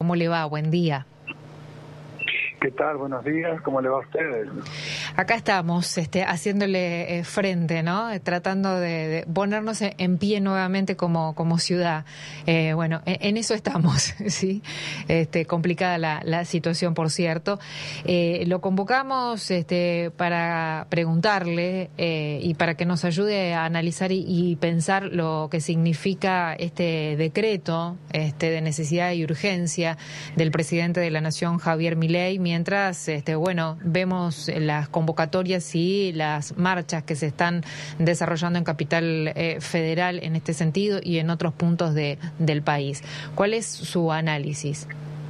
¿Cómo le va? Buen día. ¿Qué tal? Buenos días. ¿Cómo le va a usted? Acá estamos haciéndole frente, ¿no? Tratando de ponernos en pie nuevamente como ciudad. Bueno, en eso estamos, ¿sí? Complicada la situación, por cierto. Lo convocamos para preguntarle y para que nos ayude a analizar y pensar lo que significa este decreto de necesidad y urgencia del presidente de la Nación, Javier Milei, mientras vemos las convocatorias y las marchas que se están desarrollando en Capital Federal en este sentido y en otros puntos del país. ¿Cuál es su análisis?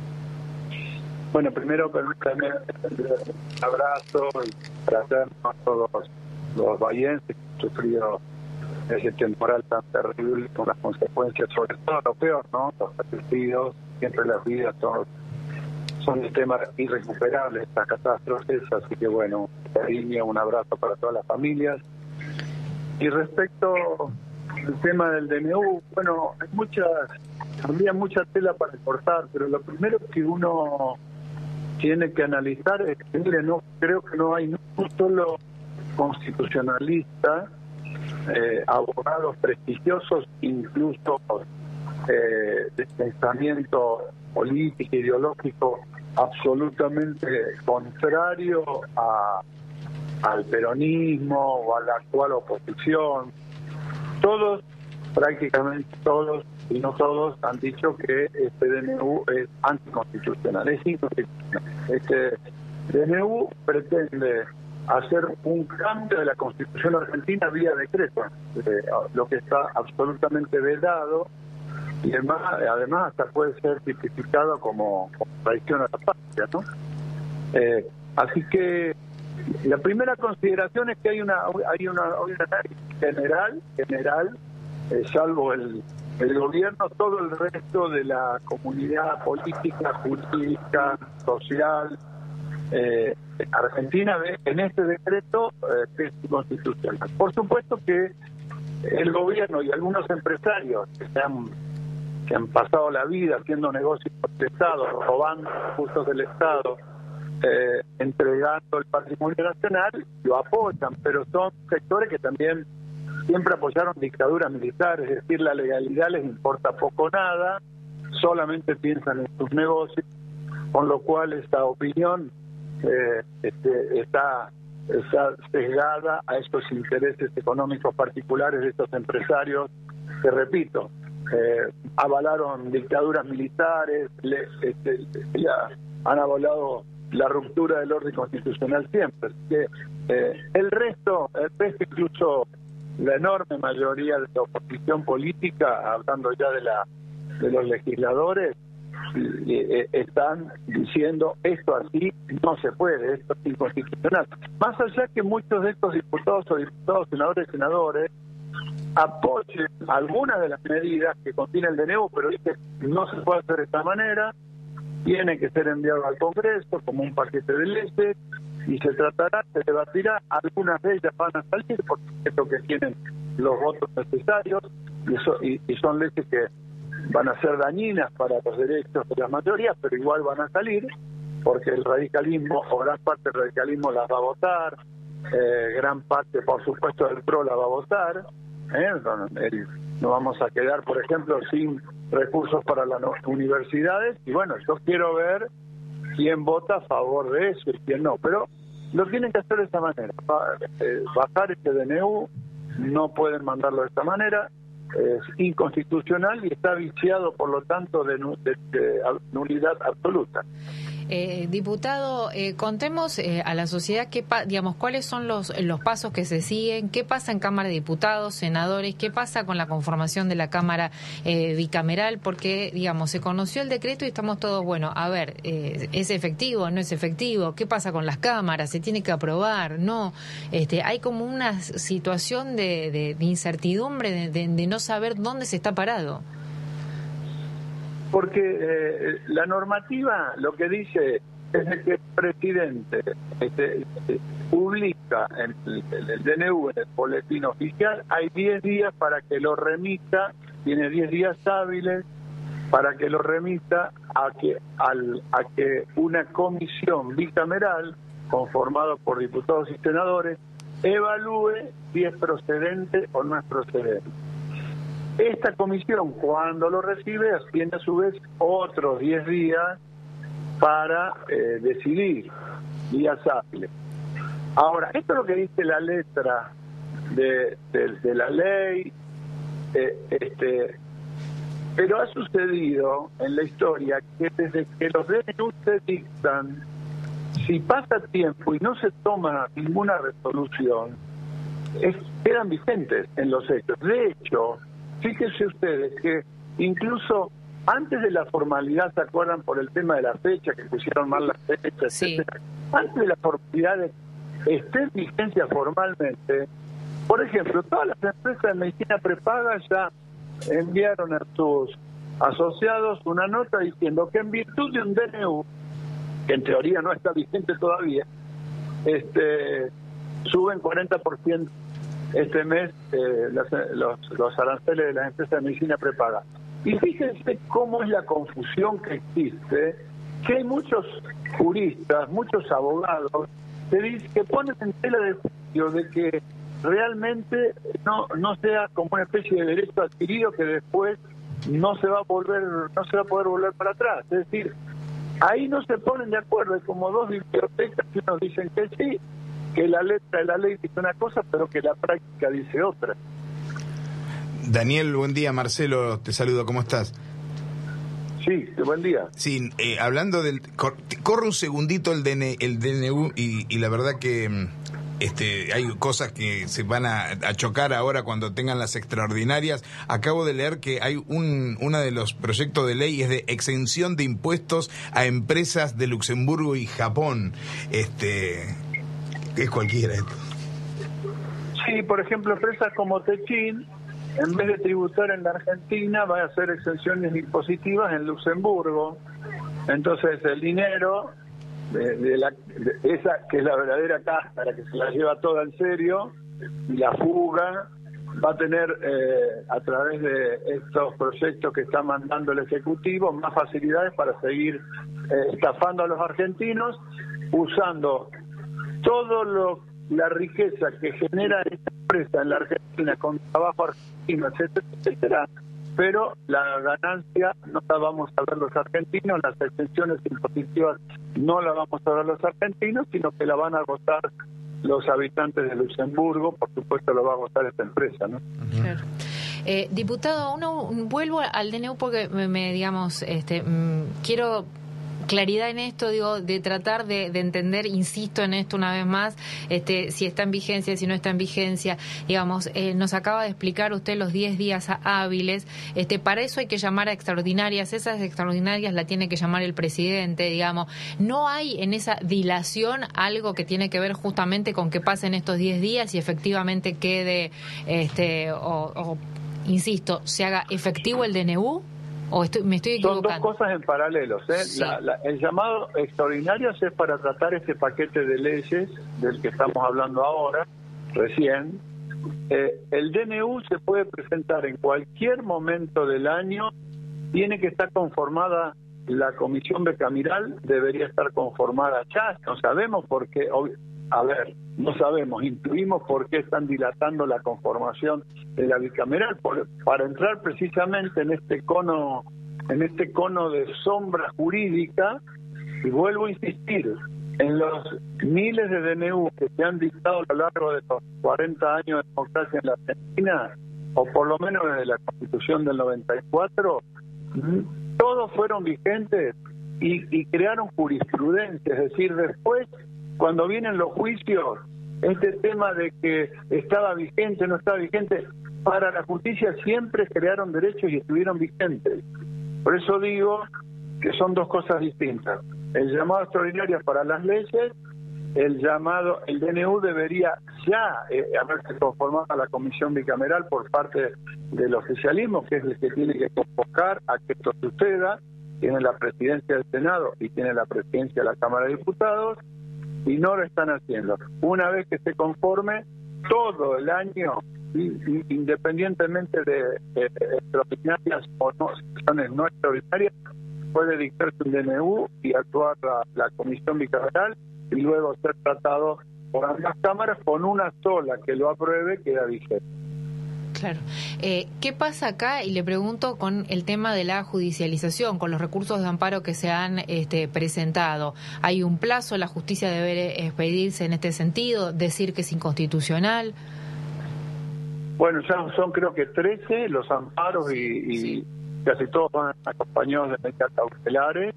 Bueno, primero permítanme un abrazo y agradecernos a todos los bahienses que han sufrido ese temporal tan terrible con las consecuencias, sobre todo lo peor, ¿no? Los fallecidos, siempre las vidas son temas irrecuperables, estas catástrofes, así que bueno, cariño, un abrazo para todas las familias. Y respecto al tema del DNU, bueno, habría mucha tela para cortar, pero lo primero que uno tiene que analizar es que, mire, creo que no hay un solo constitucionalista, abogados prestigiosos, incluso de pensamiento político, ideológico, absolutamente contrario al peronismo o a la actual oposición. Todos, prácticamente todos, y no todos, han dicho que este DNU es anticonstitucional, es inconstitucional. Este DNU pretende hacer un cambio de la Constitución argentina vía decreto, lo que está absolutamente vedado, y además hasta puede ser tipificado como traición a la patria, ¿no? Así que la primera consideración es que hay un análisis general, salvo el gobierno, todo el resto de la comunidad política, jurídica, social argentina ve en este decreto que es inconstitucional. Por supuesto que el gobierno y algunos empresarios que han pasado la vida haciendo negocios del Estado, robando recursos del Estado, entregando el patrimonio nacional, lo apoyan, pero son sectores que también siempre apoyaron dictaduras militares, es decir, la legalidad les importa poco o nada, solamente piensan en sus negocios, con lo cual esta opinión está sesgada a estos intereses económicos particulares de estos empresarios que, repito, avalaron dictaduras militares, han avalado la ruptura del orden constitucional siempre. Así que el resto, incluso la enorme mayoría de la oposición política, hablando ya de los legisladores, están diciendo esto así no se puede, esto es inconstitucional. Más allá que muchos de estos diputados, senadores, apoyen algunas de las medidas que contiene el DNU, pero dice no se puede hacer de esta manera, tiene que ser enviado al Congreso como un paquete de leyes y se debatirá, algunas de ellas van a salir porque es lo que tienen los votos necesarios y son leyes que van a ser dañinas para los derechos de las mayorías, pero igual van a salir porque el radicalismo o gran parte del radicalismo las va a votar, gran parte, por supuesto, del PRO la va a votar. No vamos a quedar, por ejemplo, sin recursos para las universidades, y bueno, yo quiero ver quién vota a favor de eso y quién no, pero lo tienen que hacer de esta manera, bajar este DNU, no pueden mandarlo de esta manera, es inconstitucional y está viciado, por lo tanto, de nulidad absoluta. Diputado, contemos a la sociedad cuáles son los pasos que se siguen, qué pasa en Cámara de Diputados, senadores, qué pasa con la conformación de la Cámara bicameral, porque, se conoció el decreto y estamos todos, ¿es efectivo, no es efectivo? ¿Qué pasa con las cámaras? ¿Se tiene que aprobar? No. Hay como una situación de incertidumbre, de no saber dónde se está parado. Porque la normativa lo que dice es que el presidente publica el DNU en el boletín oficial, hay 10 días para que lo remita, tiene 10 días hábiles para que lo remita a que una comisión bicameral conformada por diputados y senadores evalúe si es procedente o no es procedente. Esta comisión, cuando lo recibe, tiene a su vez otros 10 días para decidir, días hábiles. Ahora, esto es lo que dice la letra de la ley, pero ha sucedido en la historia que desde que los DNU se dictan, si pasa tiempo y no se toma ninguna resolución, quedan vigentes en los hechos. De hecho, fíjense ustedes que incluso antes de la formalidad, ¿se acuerdan por el tema de la fecha, que pusieron mal las fechas, sí, etcétera? Antes de la formalidad de esté en vigencia formalmente, por ejemplo, todas las empresas de medicina prepaga ya enviaron a sus asociados una nota diciendo que en virtud de un DNU, que en teoría no está vigente todavía, suben 40% este mes los aranceles de las empresas de medicina prepaga. Y fíjense cómo es la confusión que existe, que hay muchos juristas, muchos abogados que ponen en tela de juicio de que realmente no sea como una especie de derecho adquirido que después no se va a poder volver para atrás. Es decir, ahí no se ponen de acuerdo, es como dos bibliotecas que unos dicen que sí, que la letra de la ley dice una cosa, pero que la práctica dice otra. Daniel, buen día. Marcelo, te saludo. ¿Cómo estás? Sí, buen día. Sí, hablando del... Corre un segundito el DNU y la verdad que hay cosas que se van a chocar ahora cuando tengan las extraordinarias. Acabo de leer que hay uno de los proyectos de ley es de exención de impuestos a empresas de Luxemburgo y Japón. Es cualquiera esto. Sí, por ejemplo, empresas como Techin, en vez de tributar en la Argentina, va a hacer exenciones impositivas en Luxemburgo. Entonces el dinero esa que es la verdadera cáscara, que se la lleva toda en serio, y la fuga va a tener a través de estos proyectos que está mandando el Ejecutivo más facilidades para seguir estafando a los argentinos, usando la riqueza que genera esta empresa en la Argentina con trabajo argentino, etcétera, etcétera, pero la ganancia no la vamos a ver los argentinos, las exenciones impositivas no la vamos a ver los argentinos, sino que la van a gozar los habitantes de Luxemburgo. Por supuesto lo va a gozar esta empresa, ¿no? Claro. Diputado, vuelvo al DNU porque quiero claridad en esto, digo, de tratar de entender, insisto en esto una vez más, si está en vigencia, si no está en vigencia, digamos, nos acaba de explicar usted los 10 días hábiles, para eso hay que llamar a extraordinarias, esas extraordinarias la tiene que llamar el presidente, digamos, no hay en esa dilación algo que tiene que ver justamente con que pasen estos 10 días y efectivamente quede, insisto, se haga efectivo el DNU. ¿O me estoy equivocando? Son dos cosas en paralelo. Sí. El llamado extraordinario es para tratar este paquete de leyes del que estamos hablando ahora, recién. El DNU se puede presentar en cualquier momento del año, tiene que estar conformada la comisión bicameral, debería estar conformada ya, no sabemos por qué, no sabemos, intuimos por qué están dilatando la conformación de la bicameral, para entrar precisamente en este cono de sombra jurídica. Y vuelvo a insistir, en los miles de DNU que se han dictado a lo largo de los 40 años de democracia en la Argentina, o por lo menos desde la Constitución del 94, todos fueron vigentes y crearon jurisprudencia. Es decir, después, cuando vienen los juicios, este tema de que estaba vigente, no estaba vigente, para la justicia siempre crearon derechos y estuvieron vigentes. Por eso digo que son dos cosas distintas. El llamado extraordinario para las leyes, el DNU debería ya haberse conformado a la comisión bicameral por parte del oficialismo, que es el que tiene que convocar a que esto suceda. Tiene la presidencia del Senado y tiene la presidencia de la Cámara de Diputados, y no lo están haciendo. Una vez que se conforme, todo el año independientemente de extraordinarias o no, situaciones no extraordinarias, puede dictarse un DNU y actuar la comisión bicameral y luego ser tratado por ambas cámaras. Con una sola que lo apruebe queda vigente. Claro. ¿Qué pasa acá? Y le pregunto con el tema de la judicialización, con los recursos de amparo que se han presentado. ¿Hay un plazo? ¿La justicia debe expedirse en este sentido? ¿Decir que es inconstitucional? Bueno, ya son creo que 13 los amparos y casi todos van acompañados de medidas cautelares.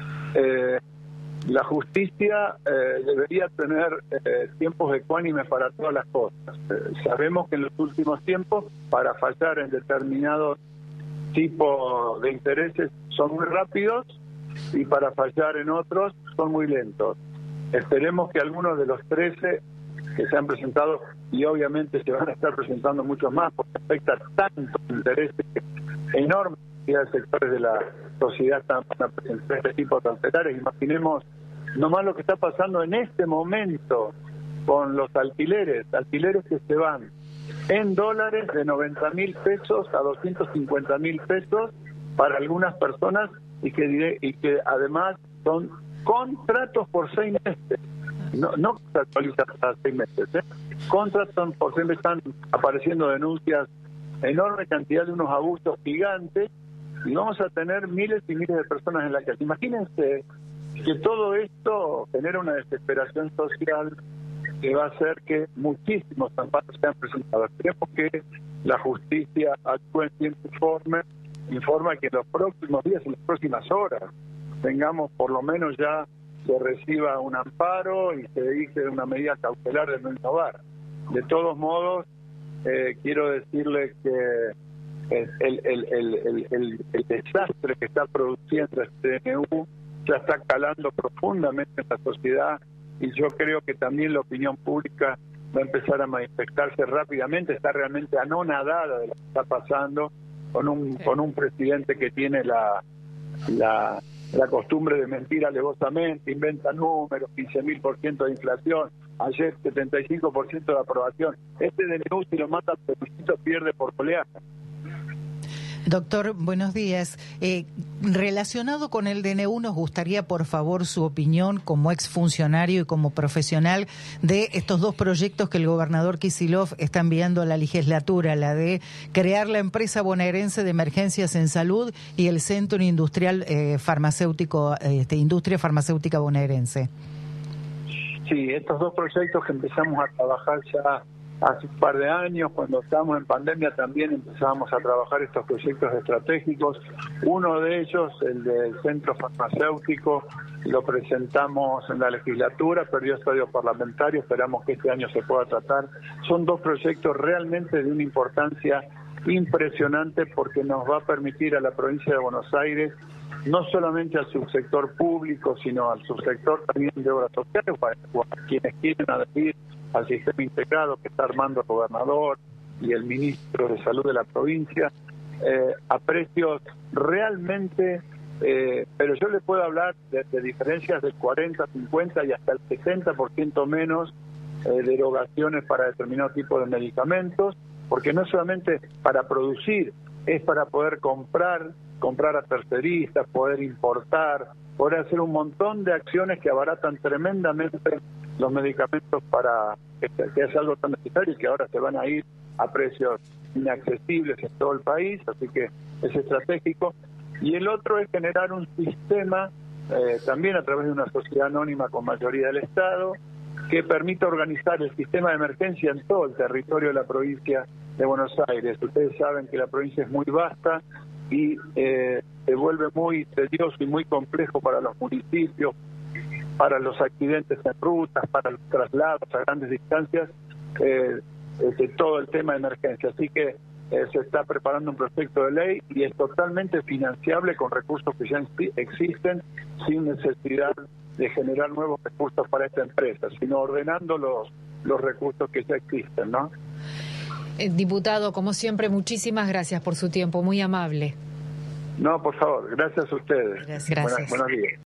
La justicia debería tener tiempos ecuánimes para todas las cosas. Sabemos que en los últimos tiempos, para fallar en determinados tipos de intereses son muy rápidos y para fallar en otros son muy lentos. Esperemos que algunos de los 13 que se han presentado, y obviamente se van a estar presentando muchos más, porque afecta tantos intereses enormes de sectores de la sociedad, están a presentar este tipo de cautelares. Imaginemos nomás lo que está pasando en este momento con los alquileres que se van en dólares de 90.000 pesos a 250.000 pesos para algunas personas y que además son contratos por 6 meses. No se actualizan cada 6 meses. Contratos por 6 meses. Están apareciendo denuncias, enorme cantidad de unos abusos gigantes, y vamos a tener miles y miles de personas en la calle. Imagínense que todo esto genera una desesperación social que va a hacer que muchísimos amparos sean presentados. Esperemos que la justicia actúe en tiempo y informa que en los próximos días, en las próximas horas, tengamos por lo menos ya se reciba un amparo y se dicte una medida cautelar de no innovar. De todos modos, quiero decirle que el desastre que está produciendo este DNU ya está calando profundamente en la sociedad, y yo creo que también la opinión pública va a empezar a manifestarse rápidamente. Está realmente anonadada de lo que está pasando con un presidente que tiene la costumbre de mentir alevosamente, inventa números, 15.000% de inflación, ayer 75% de aprobación. Este DNU, si lo mata el plebiscito, pierde por goleada. Doctor, buenos días. Relacionado con el DNU, nos gustaría, por favor, su opinión como exfuncionario y como profesional de estos dos proyectos que el gobernador Kicillof está enviando a la legislatura, la de crear la empresa bonaerense de emergencias en salud y el Centro Industrial Farmacéutico, Industria Farmacéutica Bonaerense. Sí, estos dos proyectos que empezamos a trabajar ya hace un par de años, cuando estábamos en pandemia también empezábamos a trabajar estos proyectos estratégicos. Uno de ellos, el del centro farmacéutico, lo presentamos en la legislatura, perdió estadio parlamentario, esperamos que este año se pueda tratar. Son dos proyectos realmente de una importancia impresionante, porque nos va a permitir a la provincia de Buenos Aires, no solamente al subsector público, sino al subsector también de obras sociales, para quienes quieren adherir al sistema integrado que está armando el gobernador y el ministro de Salud de la provincia, a precios realmente, pero yo le puedo hablar de diferencias del 40, 50 y hasta el 60% menos de erogaciones para determinado tipo de medicamentos, porque no solamente para producir, es para poder comprar a terceristas, poder importar, poder hacer un montón de acciones que abaratan tremendamente los medicamentos, para que es algo tan necesario y que ahora se van a ir a precios inaccesibles en todo el país, así que es estratégico. Y el otro es generar un sistema, también a través de una sociedad anónima con mayoría del Estado, que permita organizar el sistema de emergencia en todo el territorio de la provincia de Buenos Aires. Ustedes saben que la provincia es muy vasta y se vuelve muy tedioso y muy complejo para los municipios, para los accidentes en rutas, para los traslados a grandes distancias, todo el tema de emergencia. Así que se está preparando un proyecto de ley y es totalmente financiable con recursos que ya existen, sin necesidad de generar nuevos recursos para esta empresa, sino ordenando los recursos que ya existen, ¿no? Diputado, como siempre, muchísimas gracias por su tiempo, muy amable. No, por favor, gracias a ustedes. Gracias. Buenos días.